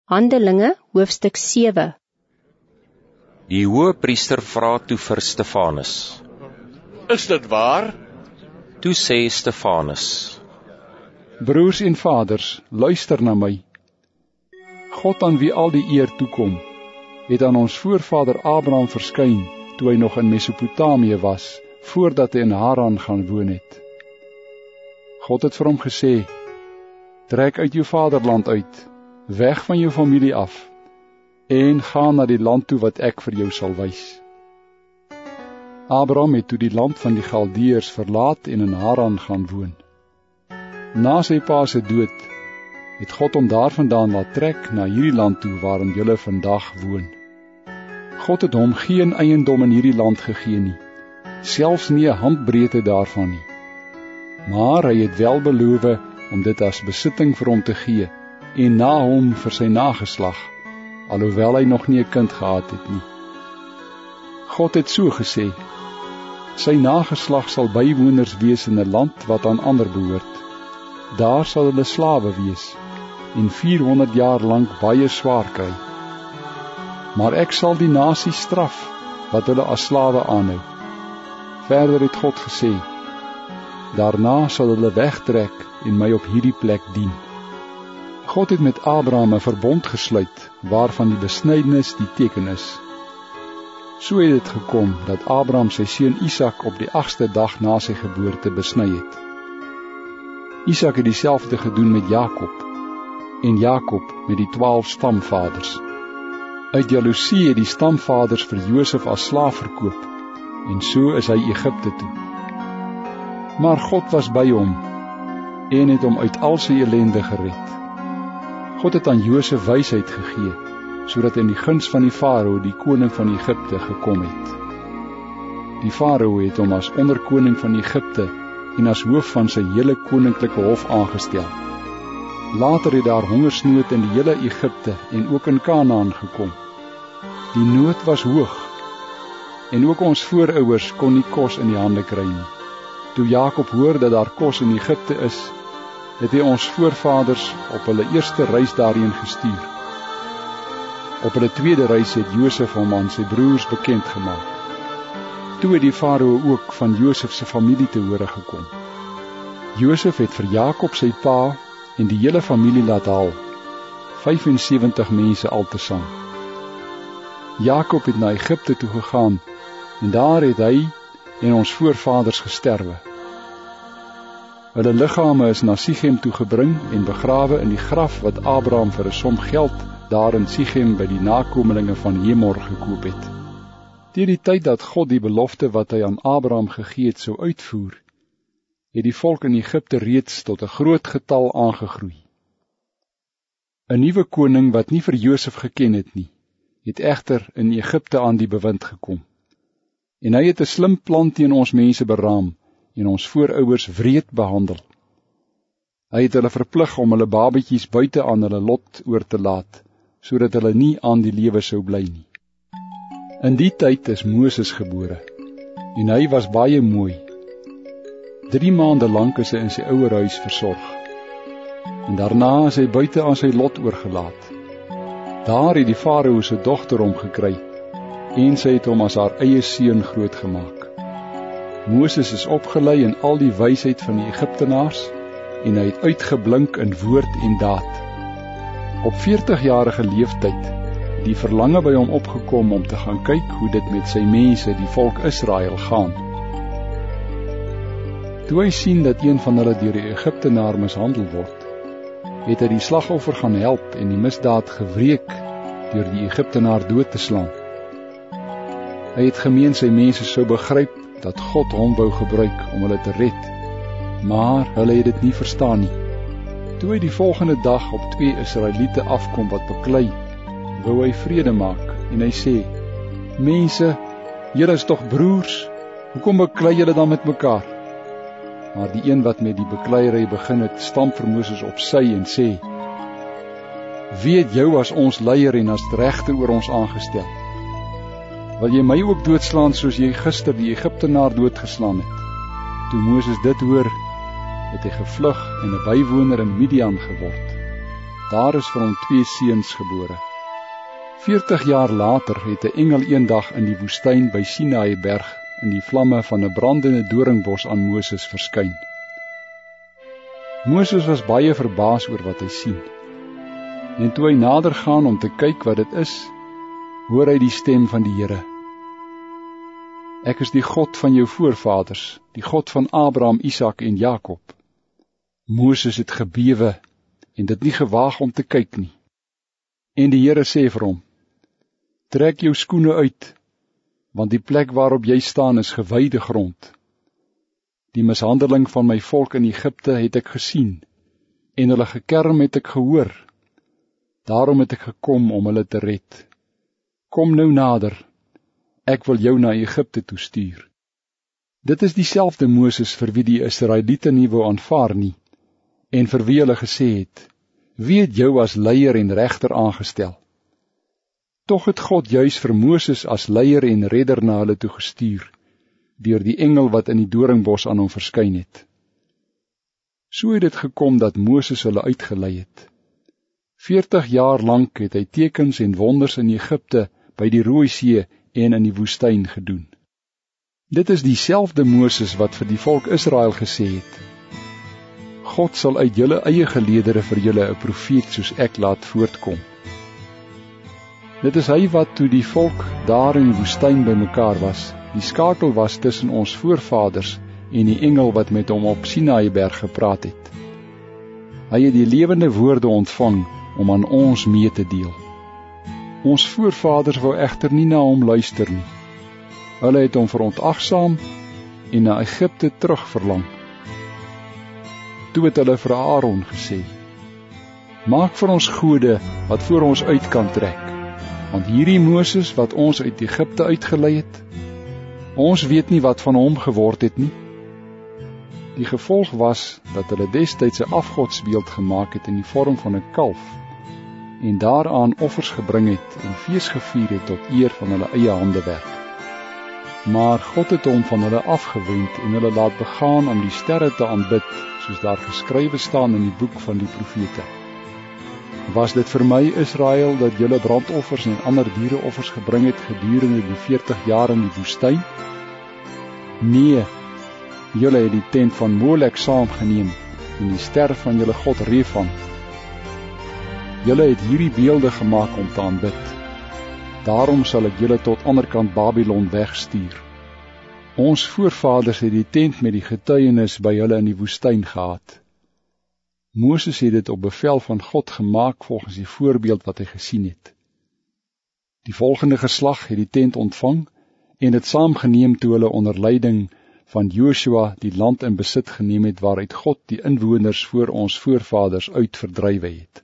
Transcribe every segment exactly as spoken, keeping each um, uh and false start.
Handelinge, hoofstuk sewe. Die hoëpriester vra toe vir Stefanus. Is dit waar? Toe sê Stefanus: Broers en vaders, luister na my. God aan wie al die eer toekom, het aan ons voorvader Abraham verskyn, toe hy nog in Mesopotamië was, voordat hy in Haran gaan woon het. God het vir hom gesê: Trek uit jou vaderland uit, weg van jou familie af, en ga na die land toe wat ek vir jou sal wys. Abraham het toe die land van die Galdeërs verlaat en in Haran gaan woon. Na sy pa se dood, het God hom daarvandaan laat trek na hierdie land toe waarin julle vandag woon. God het hom geen eiendom in hierdie land gegee nie, selfs nie 'n handbreedte daarvan nie. Maar hy het wel beloof om dit as besitting vir hom te gee, en na hom vir sy nageslag, alhoewel hy nog nie 'n kind gehad het nie. God het so gesê: sy nageslag sal bywoners wees in 'n land wat aan ander behoort. Daar sal hulle slawe wees, en vierhonderd jaar lank baie swaar kry. Maar ek sal die nasie straf, wat hulle as slawe aanhou. Verder het God gesê: daarna sal hulle wegtrek en my op hierdie plek dien. God het met Abraham 'n verbond gesluit, waarvan die besnydenis die teken is. So het dit gekom, dat Abraham sy seun Isak op die agste dag na sy geboorte besny het. Isak het dieselfde gedoen met Jakob, en Jakob met die twaalf stamvaders. Uit jaloesie het die stamvaders vir Josef as slaaf verkoop, en so is hy Egipte toe. Maar God was by hom, en het hom uit al sy ellende gered. God het aan Josef wysheid gegee, sodat hy in die guns van die Farao, die koning van Egipte, gekom het. Die Farao het hom as onderkoning van Egipte en as hoof van sy hele koninklike hof aangestel. Later het daar hongersnood in die hele Egipte en ook in Kanaan gekom. Die nood was hoog, en ook ons voorouers kon nie kos in die hande kry nie. Toe Jakob hoor dat daar kos in Egipte is, het hy ons voorvaders op hulle eerste reis daarheen gestuur. Op hulle tweede reis het Josef hom aan sy broers bekend gemaak. Toe het die Farao ook van Josef se familie te hore gekom. Josef het vir Jakob sy pa en die hele familie laat haal, vyfensewentig mense altesaam. Jakob het na Egipte toe gegaan, en daar het hy en ons voorvaders gesterwe. Hulle liggame is na Sichem toe gebring en begrawe in die graf wat Abraham vir 'n som geld daar in Sichem by die nakomelinge van Hemor gekoop het. Teen die tyd dat God die belofte wat hy aan Abraham gegee het sou uitvoer, het die volk in Egipte reeds tot 'n groot getal aangegroei. 'n Nuwe koning wat nie vir Josef geken het nie, het egter in Egipte aan die bewind gekom. En hy het 'n slim plan teen ons mense beraam en ons voorouers wreed behandel. Hy het hulle verplig om hulle babetjies buite aan hulle lot oor te laat, sodat hulle nie aan die lewe sou bly nie. In die tyd is Moses gebore, en hy was baie mooi. Drie maande lank is hy in sy ouerhuis versorg, en daarna is hy buite aan sy lot oorgelaat. Daar het die Farao se dogter hom gekry, en sy het hom as haar eie seun grootgemaak. Moses is opgelei in al die wysheid van die Egiptenaars, en hy het uitgeblink in woord en daad. Op veertigjarige leeftyd het die verlange by hom opgekom om te gaan kyk hoe dit met sy mense, die volk Israel, gaan. Toe hy sien dat een van hulle deur die Egiptenaar mishandel word, het hy die slagoffer gaan help en die misdaad gewreek deur die Egiptenaar dood te slaan. Hy het gemeen sy mense sou begryp dat God hom wou gebruik om hulle te red, maar hulle het dit nie verstaan nie. Toe hy die volgende dag op twee Israeliete afkom wat beklei, wou hy vrede maak, en hy sê: mense, julle is tog broers, hoekom beklei julle dan met mekaar? Maar die een wat met die bekleierery begin het, stamp vir Moses op sy en sê: wie het jou as ons leier en as regter oor ons aangestel? Wil jy my ook doodslaan soos jy gister die Egiptenaar doodgeslaan het? Toe Moses dit hoor, het hy gevlug en 'n bywoner in Midian geword. Daar is vir hom twee seuns gebore. veertig jaar later het 'n engel eendag in die woestyn by Sinaï berg in die vlamme van 'n brandende doringbos aan Moses verskyn. Moses was baie verbaas oor wat hy sien. En toe hy nader gaan om te kyk wat dit is, hoor hy die stem van die Here. Ek is die God van jou voorvaders, die God van Abraham, Isak en Jakob. Moses het gebewe en dit nie gewaag om te kyk nie. En die Here sê vir hom, trek jou skoene uit, want die plek waarop jy staan is gewyde grond. Die mishandeling van my volk in Egipte het ek gesien, en hulle gekerm het ek gehoor. Daarom het ek gekom om hulle te red. Kom nou nader, ek wil jou na Egipte toe stuur. Dit is dieselfde Moses vir wie die Israeliete nie wou aanvaar nie, en vir wie hulle gesê het, wie het jou as leier en regter aangestel? Tog het God juis vir Moses as leier en redder na hulle toe gestuur, deur die engel wat in die doringbos aan hom verskyn het. So het dit gekom dat Moses hulle uitgelei het. veertig jaar lank het hy tekens en wonders in Egipte, by die Rooi See en in die woestyn gedoen. Dit is dieselfde Moses wat vir die volk Israel gesê het, God sal uit julle eie geleedere vir julle 'n profeet soos ek laat voortkom. Dit is hy wat toe die volk daar in die woestyn bymekaar was, die skakel was tussen ons voorvaders en die engel wat met hom op Sinaï berg gepraat het. Hy het die lewende woorde ontvang om aan ons mee te deel. Ons voorvaders wou egter nie na hom luister nie. Hulle het hom verontagsaam en na Egipte terug verlang. Toe het hulle vir Aaron gesê, maak vir ons gode wat voor ons uit kan trek, want hierdie Moses wat ons uit Egipte uitgelei het, ons weet nie wat van hom geword het nie. Die gevolg was dat hulle destyds 'n afgodsbeeld gemaak het in die vorm van 'n kalf, en daaraan offers gebring het en fees gevier het tot eer van hulle eie handewerk. Maar God het hom van hulle afgewend en hulle laat begaan om die sterre te aanbid, soos daar geskrywe staan in die boek van die profete. Was dit vir my, Israel, dat julle brandoffers en ander diereoffers gebring het gedurende die veertig jaar in die woestyn? Nee, julle het die tent van Molek saamgeneem en die ster van julle god Refan. Julle het hierdie beelde gemaak om te aanbid. Daarom sal ek julle tot anderkant Babylon wegstuur. Ons voorvaders het die tent met die getuienis by hulle in die woestyn gehad. Moses het dit op bevel van God gemaak volgens die voorbeeld wat hy gesien het. Die volgende geslag het die tent ontvang en het saamgeneem toe hulle onder leiding van Joshua die land in besit geneem het waaruit God die inwoners voor ons voorvaders uit verdrywe het.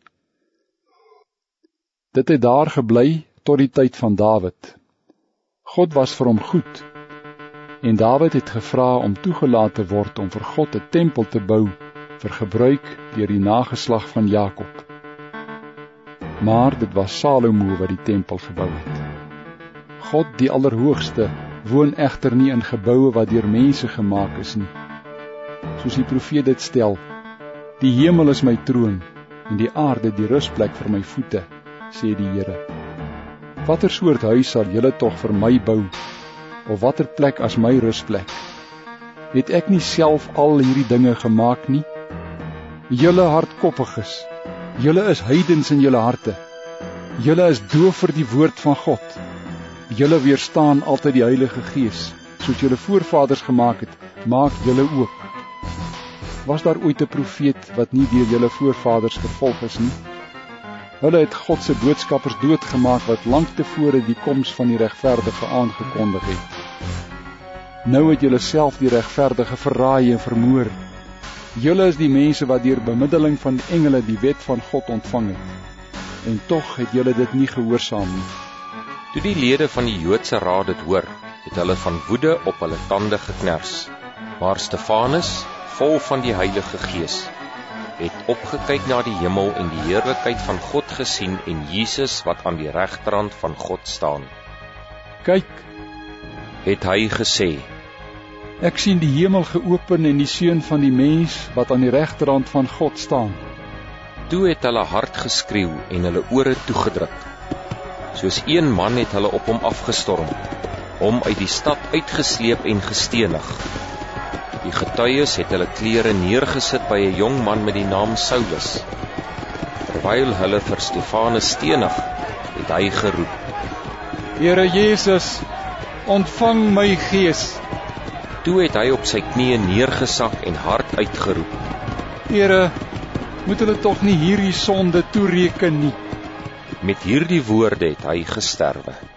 Dit het daar gebly tot die tyd van Dawid. God was vir hom goed, en Dawid het gevra om toegelaat te word om vir God 'n tempel te bou vir gebruik deur die nageslag van Jakob. Maar dit was Salomo wat die tempel gebou het. God, die Allerhoogste, woon egter nie in geboue wat deur mense gemaak is nie. Soos die profeet dit stel, die hemel is my troon en die aarde die rusplek vir my voete, sê die Here. Watter soort huis sal julle tog vir my bou, of watter plek as my rusplek? Het ek nie self al hierdie dinge gemaak nie? Julle hardkoppiges, julle is heidens in julle harte. Julle is doof vir die woord van God. Julle weerstaan altyd die Heilige Gees, soos julle voorvaders gemaak het, maak julle ook. Was daar ooit 'n profeet wat nie deur julle voorvaders vervolg is nie? Hulle het God se boodskappers doodgemaak wat lank tevore die koms van die regverdige aangekondig het. Nou het julle self die regverdige verraai en vermoor. Julle is die mense wat deur bemiddeling van engele die wet van God ontvang het. En tog het julle dit nie gehoorsaam nie. Toe die lede van die Joodse raad dit hoor, het hulle van woede op hulle tande geknars. Maar Stefanus, vol van die Heilige Gees, het opgekyk na die hemel en die heerlikheid van God gesien en Jesus wat aan die regterhand van God staan. Kyk, het hy gesê, ek sien die hemel geopen en die seun van die mens wat aan die regterhand van God staan. Toe het hulle hard geskreeu en hulle ore toegedruk. Soos een man het hulle op hom afgestorm, hom uit die stad uitgesleep en gestenig. Die getuies het hulle klere neergesit by 'n jong man met die naam Saulus. Terwyl hulle vir Stefanus stenig, het hy geroep: Here Jesus, ontvang my gees. Toe het hy op sy knieë neergesak en hard uitgeroep: Here, moet hulle tog nie hierdie sonde toereken nie. Met hierdie woorde het hy gesterwe.